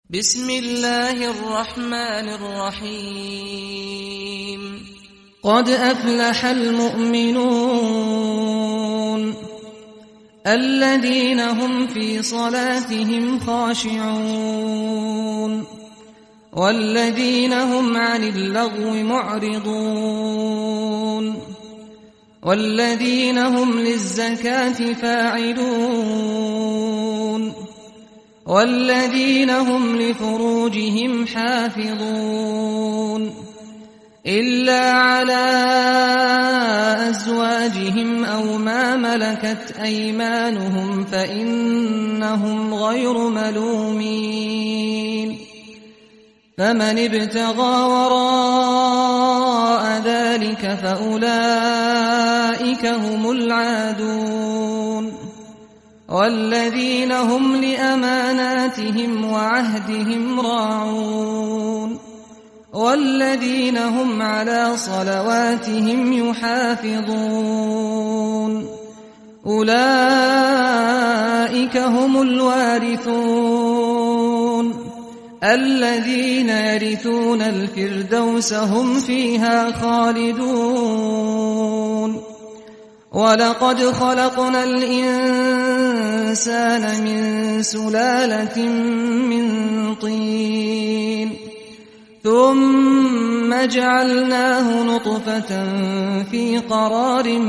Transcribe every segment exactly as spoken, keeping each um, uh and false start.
بسم الله الرحمن الرحيم قد أفلح المؤمنون الذين هم في صلاتهم خاشعون والذين هم عن اللغو معرضون والذين هم للزكاة فاعلون والذين هم لفروجهم حافظون إلا على أزواجهم أو ما ملكت أيمانهم فإنهم غير ملومين فمن ابتغى وراء ذلك فأولئك هم العادون والذين هم لأماناتهم وعهدهم راعون والذين هم على صلواتهم يحافظون أولئك هم الوارثون الذين يرثون الفردوس هم فيها خالدون ولقد خلقنا الإنسان من سلالة من طين ثم جعلناه نطفة في قرار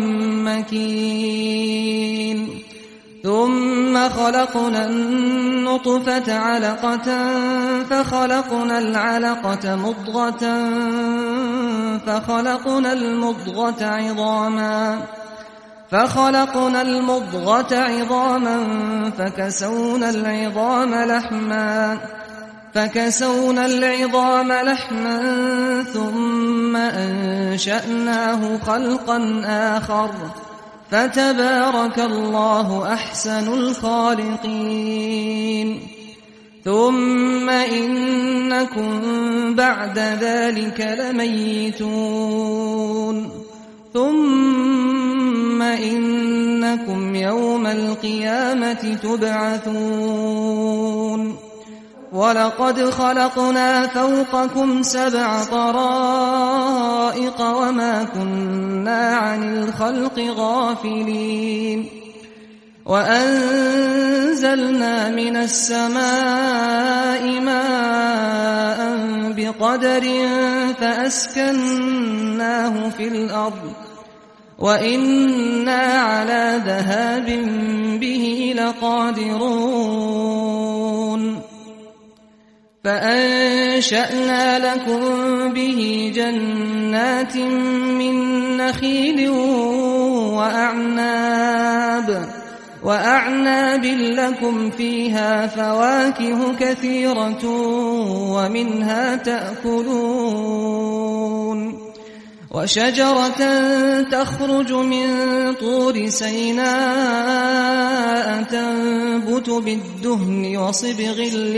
مكين ثم خلقنا النطفة علقة فخلقنا العلقة مضغة فخلقنا المضغة عظاما فخلقنا المضغة عظاما فكسونا العظام لحما فكسونا العظام لحما ثم أنشأناه خلقا آخر فتبارك الله أحسن الخالقين ثم إنكم بعد ذلك لميتون ثم إنكم يوم القيامة تبعثون ولقد خلقنا فوقكم سبع طرائق وما كنا عن الخلق غافلين وأنزلنا من السماء ماء بقدر فأسكناه في الأرض وإنا على ذهاب به لقادرون فأنشأنا لكم به جنات من نخيل وأعناب وأعناب لكم فيها فواكه كثيرة ومنها تأكلون وشجرة تخرج من طور سيناء تنبت بالدهن وصبغ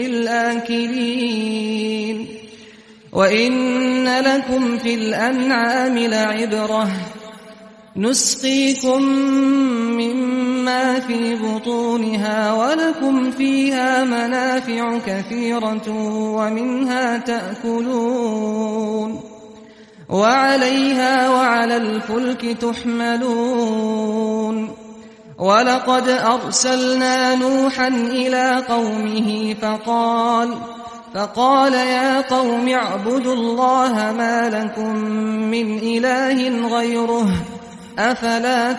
للآكلين وإن لكم في الأنعام لعبرة نسقيكم مما في بطونها ولكم فيها منافع كثيرة ومنها تأكلون وعليها وعلى الفلك تحملون ولقد أرسلنا نوحا إلى قومه فقال فقال يا قوم اعبدوا الله ما لكم من إله غيره أفلا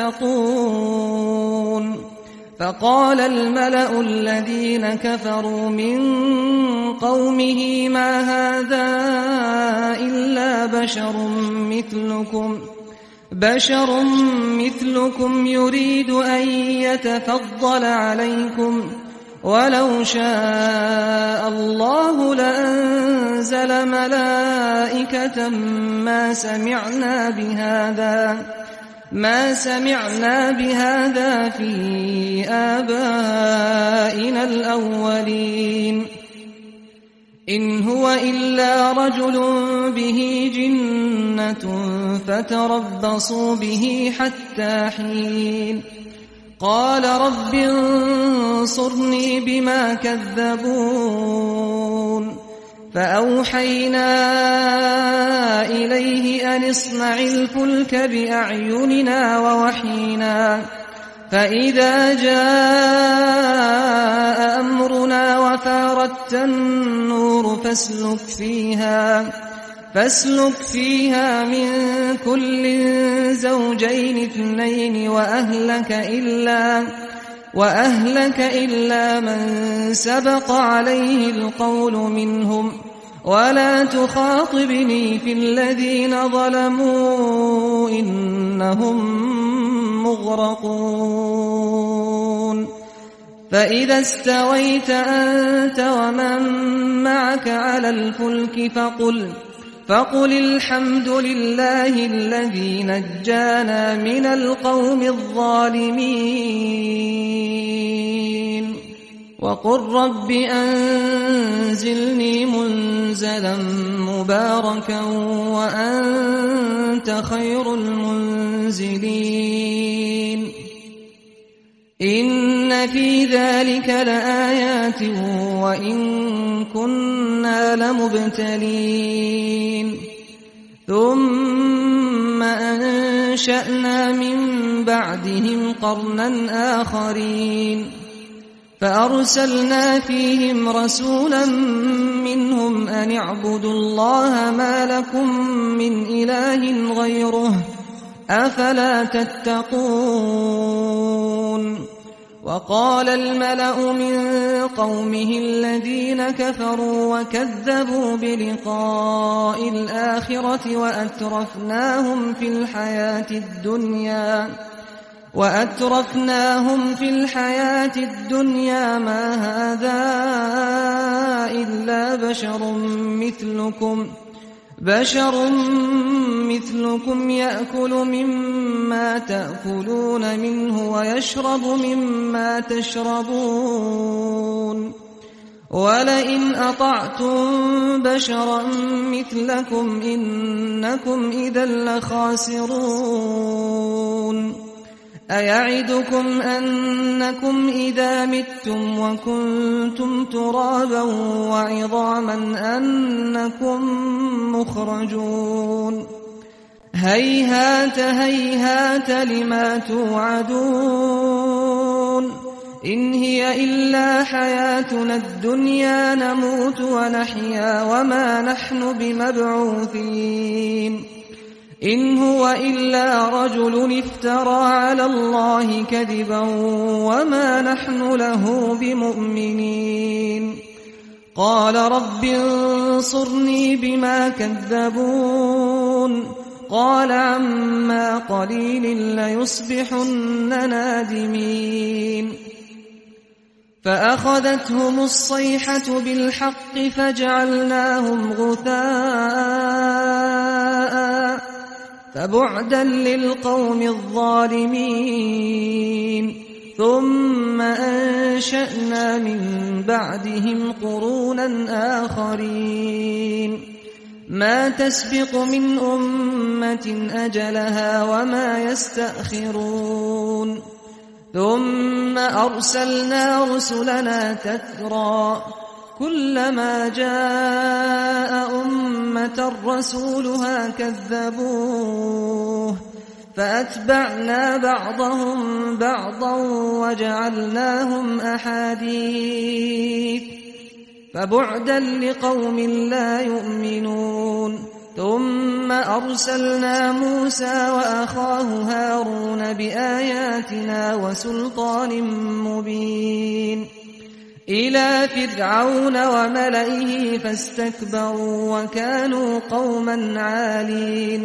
تتقون فقال الملأ الذين كفروا من قومه ما هذا إلا بشر مثلكم بشر مثلكم يريد أن يتفضل عليكم ولو شاء الله لأنزل ملائكة ما سمعنا بهذا ما سمعنا بهذا في آبائنا الأولين إن هو إلا رجل به جنة فتربصوا به حتى حين قال رب انصرني بما كذبون فأوحينا إليه أن اصنع الفلك بأعيننا ووحينا فإذا جاء أمرنا وفاردت النور فاسلك فيها فاسلك فيها من كل زوجين اثنين وأهلك إلا وأهلك إلا من سبق عليه القول منهم ولا تخاطبني في الذين ظلموا إنهم مغرقون فإذا استويت أنت ومن معك على الفلك فقل فقل الحمد لله الذي نجانا من القوم الظالمين وقل رب أنزلني منزلا مباركا وأنت خير المنزلين إن في ذلك لآيات وإن كنا لمبتلين ثم أنشأنا من بعدهم قرنا آخرين فأرسلنا فيهم رسولا منهم أن اعبدوا الله ما لكم من إله غيره أفلا تتقون وقال الملأ من قومه الذين كفروا وكذبوا بلقاء الآخرة وأترفناهم في الحياة الدنيا وأترفناهم في الحياة الدنيا ما هذا إلا بشر مثلكم بشر مثلكم يأكل مما تأكلون منه ويشرب مما تشربون ولئن أطعتم بشرا مثلكم إنكم إذا لخاسرون أيعدكم أنكم إذا متم وكنتم ترابا وعظاما أنكم مخرجون هيهات هيهات لما توعدون إن هي إلا حياتنا الدنيا نموت ونحيا وما نحن بمبعوثين إن هو إلا رجل افترى على الله كذبا وما نحن له بمؤمنين قال رب انصرني بما كذبون قال عما قليل ليصبحن نادمين فأخذتهم الصيحة بالحق فجعلناهم غثاء فبعدا للقوم الظالمين ثم أنشأنا من بعدهم قرونا آخرين ما تسبق من أمة أجلها وما يستأخرون ثم أرسلنا رسلنا تترى كلما جاء أمة رسولها كذبوه فأتبعنا بعضهم بعضا وجعلناهم أحاديث فبعدا لقوم لا يؤمنون ثم أرسلنا موسى وأخاه هارون بآياتنا وسلطان مبين إلى فرعون وملئه فاستكبروا وكانوا قوما عالين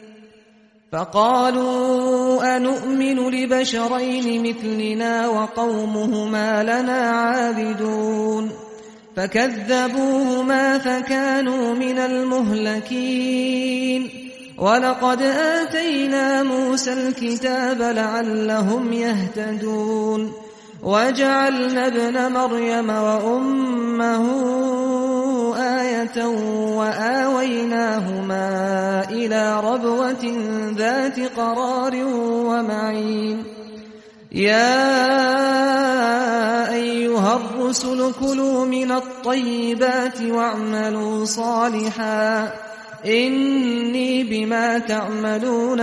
فقالوا أنؤمن لبشرين مثلنا وقومهما لنا عابدون فكذبوهما فكانوا من المهلكين ولقد آتينا موسى الكتاب لعلهم يهتدون وجعلنا ابن مريم وأمه آية وآويناهما إلى ربوة ذات قرار ومعين يا أيها الرسل والرسل كلوا من الطيبات واعملوا صالحا إني بما تعملون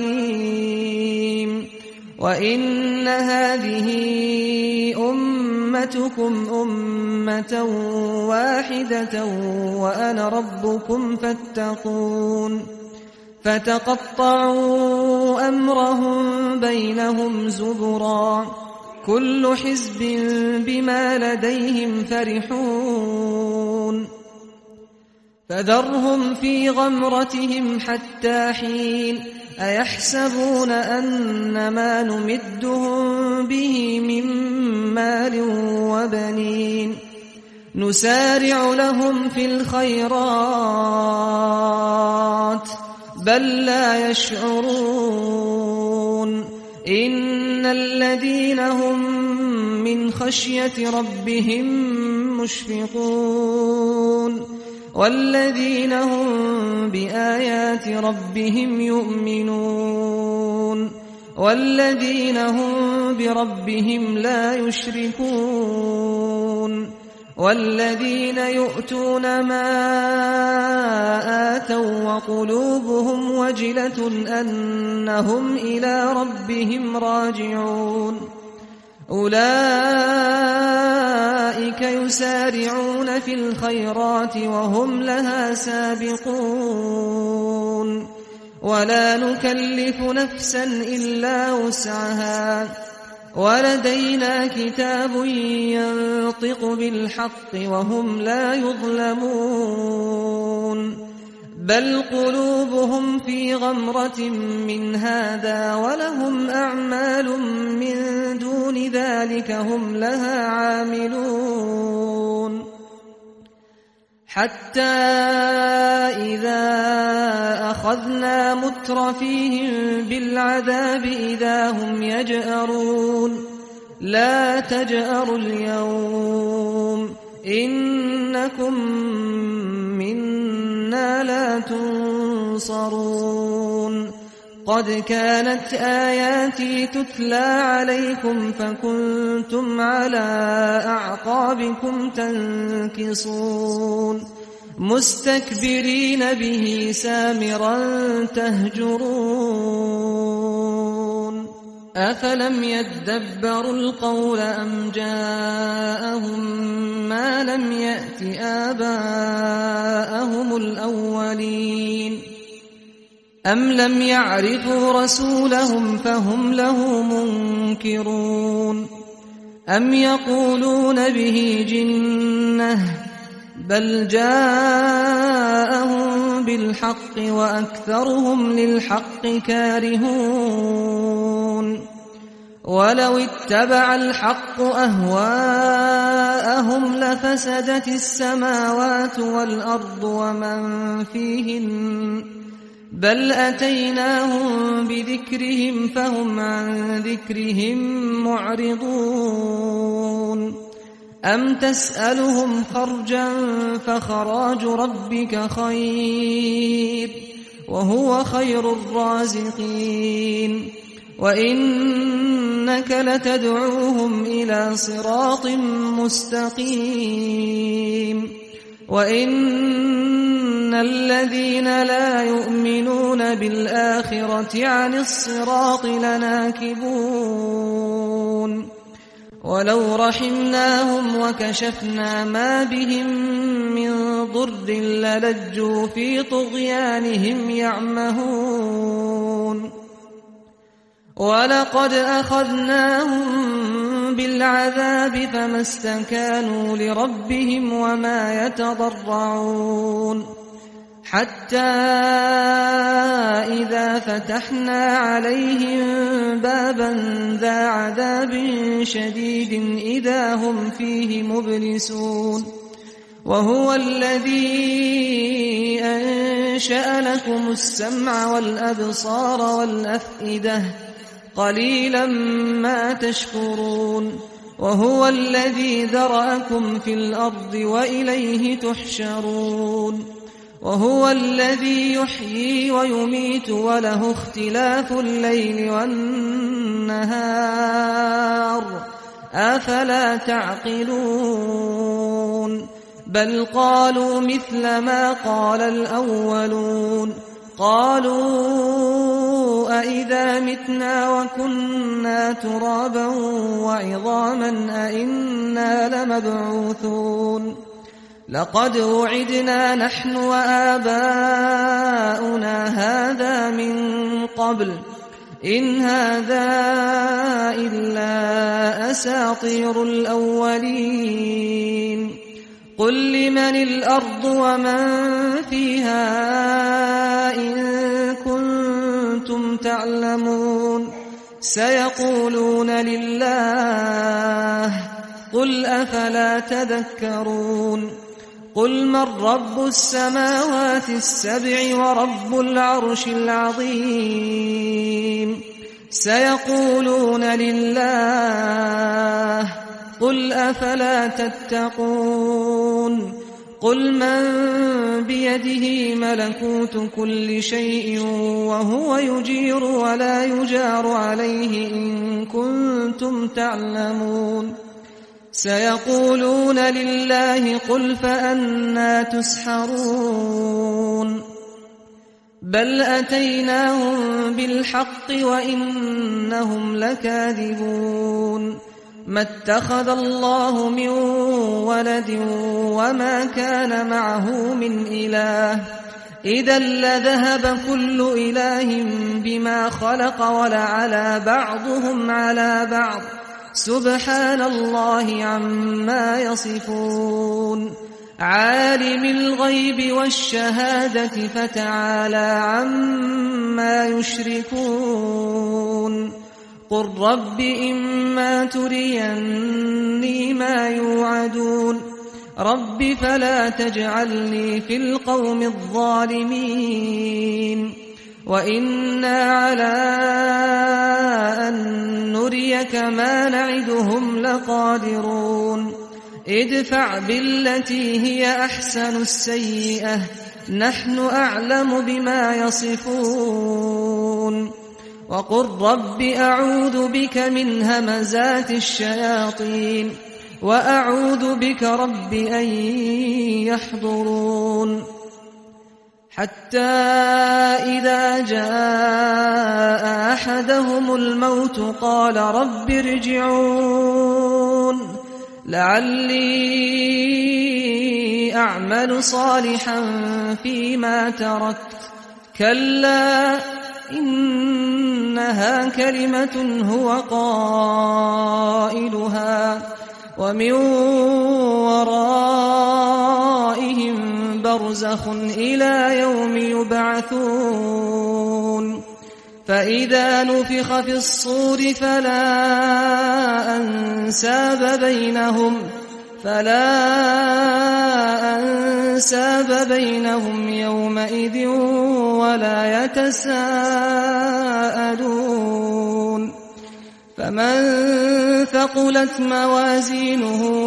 عليم وإن هذه أمتكم أمة واحدة وأنا ربكم فاتقون فتقطعوا أمرهم بينهم زبرا كل حزب بما لديهم فرحون فذرهم في غمرتهم حتى حين أيحسبون أن ما نمدهم به من مال وبنين نسارع لهم في الخيرات بل لا يشعرون إن الذين هم من خشية ربهم مشفقون والذين هم بآيات ربهم يؤمنون والذين هم بربهم لا يشركون والذين يؤتون ما آتوا وقلوبهم وجلة أنهم إلى ربهم راجعون أولئك يسارعون في الخيرات وهم لها سابقون ولا نكلف نفسا إلا وسعها ولدينا كتاب ينطق بالحق وهم لا يظلمون بل قلوبهم في غمرة من هذا ولهم أعمال من دون ذلك هم لها عاملون حتى إذا أخذنا مترفيهم بالعذاب إذا هم يجأرون لا تجأروا اليوم إنكم منا لا تنصرون قد كانت آياتي تتلى عليكم فكنتم على أعقابكم تنكصون مستكبرين به سامرا تهجرون أفلم يدبروا القول أم جاءهم ما لم يأت آباءهم الأولين أم لم يعرفوا رسولهم فهم له منكرون أم يقولون به جنة بل جاءهم بالحق وأكثرهم للحق كارهون ولو اتبع الحق أهواءهم لفسدت السماوات والأرض ومن فيهن بل أتيناهم بذكرهم فهم عن ذكرهم معرضون أم تسألهم خرجا فخراج ربك خير وهو خير الرازقين وإنك لتدعوهم إلى صراط مستقيم وإن الذين لا يؤمنون بالآخرة عن الصراط لناكبون ولو رحمناهم وكشفنا ما بهم من ضر للجوا في طغيانهم يعمهون ولقد أخذناهم بالعذاب فما استكانوا لربهم وما يتضرعون حتى إذا فتحنا عليهم بابا ذا عذاب شديد إذا هم فيه مبلسون وهو الذي أنشأ لكم السمع والأبصار والأفئدة قليلا ما تشكرون وهو الذي ذرأكم في الأرض وإليه تحشرون وهو الذي يحيي ويميت وله اختلاف الليل والنهار أفلا تعقلون بل قالوا مثل ما قال الأولون قالوا أئذا متنا وكنا ترابا وعظاما أئنا لمبعوثون لقد وعدنا نحن وآباؤنا هذا من قبل إن هذا إلا أساطير الأولين قل لمن الأرض ومن فيها إن كنتم تعلمون سيقولون لله قل أفلا تذكرون قل من رب السماوات السبع ورب العرش العظيم سيقولون لله قل أفلا تتقون قل من بيده ملكوت كل شيء وهو يجير ولا يجار عليه إن كنتم تعلمون سيقولون لله قل فأنى تسحرون بل أتيناهم بالحق وإنهم لكاذبون ما اتخذ الله من ولد وما كان معه من إله إذا لذهب كل إله بما خلق ولعلى بعضهم على بعض سبحان الله عما يصفون عالم الغيب والشهادة فتعالى عما يشركون قل رب إما تريني ما يوعدون رب فلا تجعلني في القوم الظالمين وإنا على أن نريك ما نعدهم لقادرون ادفع بالتي هي أحسن السيئة نحن أعلم بما يصفون وقل رب أعوذ بك من همزات الشياطين وأعوذ بك رب أن يحضرون حتى إذا جاء أحدهم الموت قال رب ارجعون لعلي أعمل صالحا فيما تركت كلا إنها كلمة هو قائلها ومن ورائهم برزخ إلى يوم يبعثون فإذا نفخ في الصور فلا أنساب بينهم فلا أنساب بينهم يومئذ ولا يتساءلون فمن ثقلت موازينه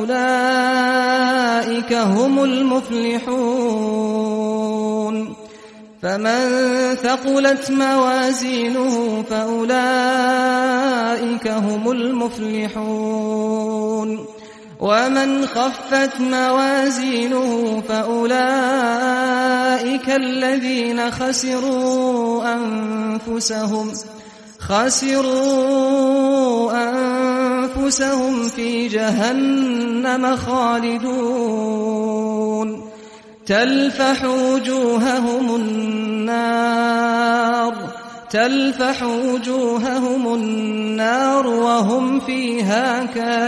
فأولئك هم المفلحون فمن ثقلت موازينه فأولئك هم المفلحون ومن خفت موازينه فأولئك الذين خسروا أنفسهم خسروا أنفسهم في جهنم خالدون تلفح وجوههم النار تلفح وجوههم النار وهم فيها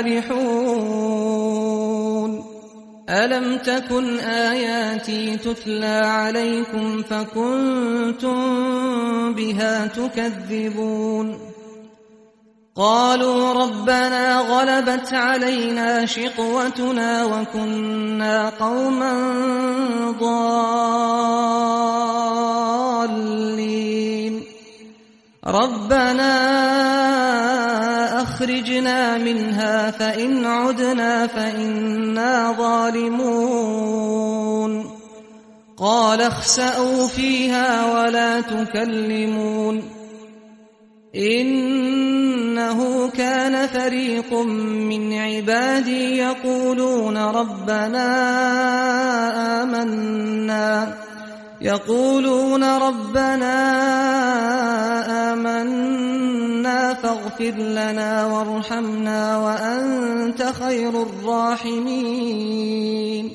كالحون ألم تكن آياتي تتلى عليكم فكنتم بها تكذبون قالوا ربنا غلبت علينا شقوتنا وكنا قوما ضالين ربنا أخرجنا منها فإن عدنا فإنا ظالمون قال اخسأوا فيها ولا تكلمون إنه كان فريق من عبادي يقولون ربنا آمنا يقولون ربنا آمنا فاغفر لنا وارحمنا وأنت خير الراحمين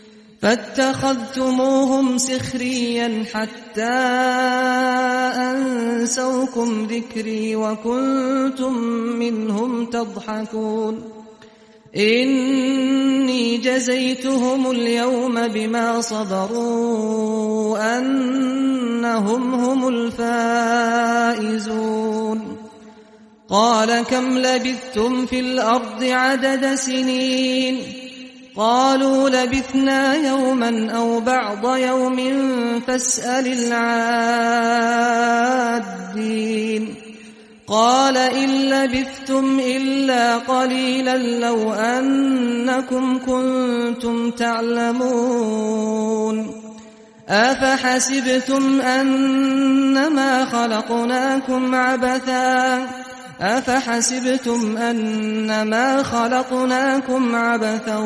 فاتخذتموهم سخريا حتى أنسوكم ذكري وكنتم منهم تضحكون إني جزيتهم اليوم بما صبروا أنهم هم الفائزون قال كم لبثتم في الأرض عدد سنين قالوا لبثنا يوما أو بعض يوم فاسأل العادين قال إن لبثتم إلا قليلا لو أنكم كنتم تعلمون أفحسبتم أنما خلقناكم عبثا أفحسبتم أنما خلقناكم عبثا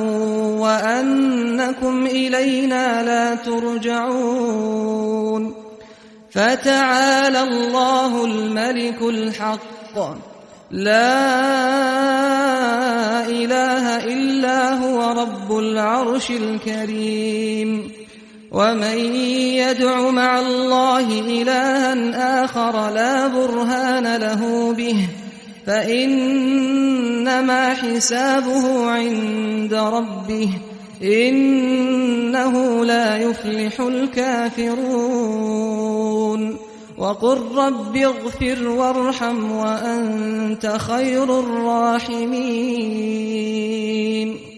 وأنكم إلينا لا ترجعون فتعالى الله الملك الحق لا إله إلا هو رب العرش الكريم ومن يدع مع الله إلها آخر لا برهان له به فإنما حسابه عند ربه إنه لا يفلح الكافرون وقل رب اغفر وارحم وأنت خير الراحمين